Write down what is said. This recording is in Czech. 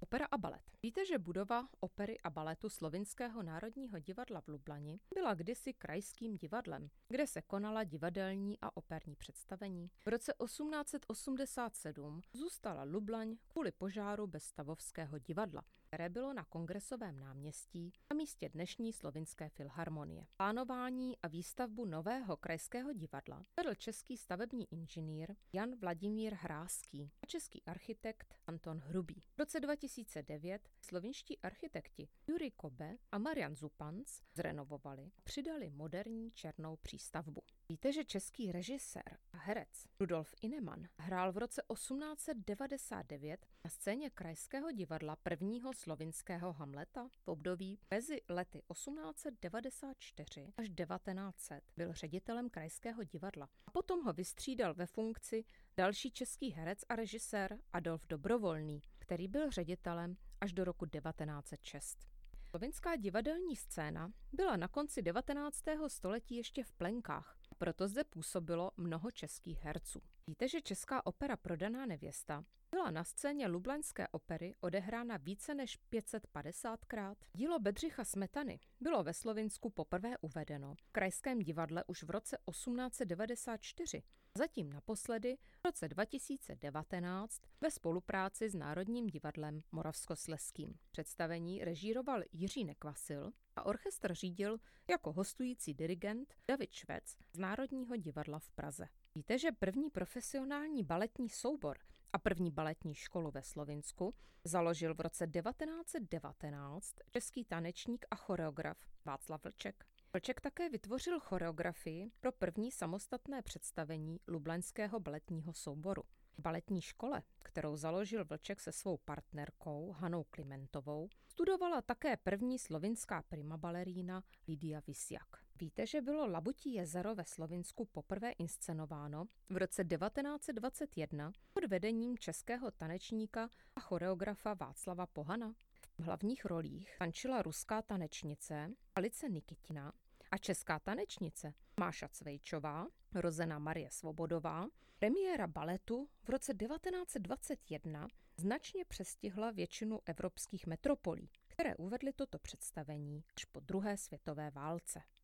Opera a balet. Víte, že budova opery a baletu Slovinského národního divadla v Lublani byla kdysi krajským divadlem, kde se konala divadelní a operní představení. V roce 1887 zůstala Lublaň kvůli požáru bez stavovského divadla, které bylo na Kongresovém náměstí na místě dnešní Slovinské filharmonie. Plánování a výstavbu nového krajského divadla vedl český stavební inženýr Jan Vladimír Hrázký a český architekt Anton Hrubý. V roce 2009 slovinští architekti Jurij Kobe a Marian Zupanc zrenovovali a přidali moderní černou přístavbu. Víte, že český režisér a herec Rudolf Ineman hrál v roce 1899 na scéně Krajského divadla prvního slovinského Hamleta? V období mezi lety 1894 až 1900 byl ředitelem Krajského divadla a potom ho vystřídal ve funkci další český herec a režisér Adolf Dobrovolný, který byl ředitelem až do roku 1906. Slovinská divadelní scéna byla na konci 19. století ještě v plenkách, proto zde působilo mnoho českých herců. Víte, že česká opera Prodaná nevěsta byla na scéně Lublaňské opery odehrána více než 550krát? Dílo Bedřicha Smetany bylo ve Slovinsku poprvé uvedeno v Krajském divadle už v roce 1894, zatím naposledy v roce 2019 ve spolupráci s Národním divadlem Moravskoslezským. Představení režíroval Jiří Nekvasil a orchestr řídil jako hostující dirigent David Švec z Národního divadla v Praze. Víte, že první profesionální baletní soubor a první baletní školu ve Slovinsku založil v roce 1919 český tanečník a choreograf Václav Vlček. Vlček také vytvořil choreografii pro první samostatné představení lublaňského baletního souboru. V baletní škole, kterou založil Vlček se svou partnerkou Hanou Klimentovou, studovala také první slovinská prima balerína Lidia Visjak. Víte, že bylo Labutí jezero ve Slovinsku poprvé inscenováno v roce 1921 pod vedením českého tanečníka a choreografa Václava Pohana? V hlavních rolích tančila ruská tanečnice Alice Nikitina a česká tanečnice Máša Cvejčová, rozená Marie Svobodová. Premiéra baletu v roce 1921 značně přestihla většinu evropských metropolí, které uvedly toto představení až po druhé světové válce.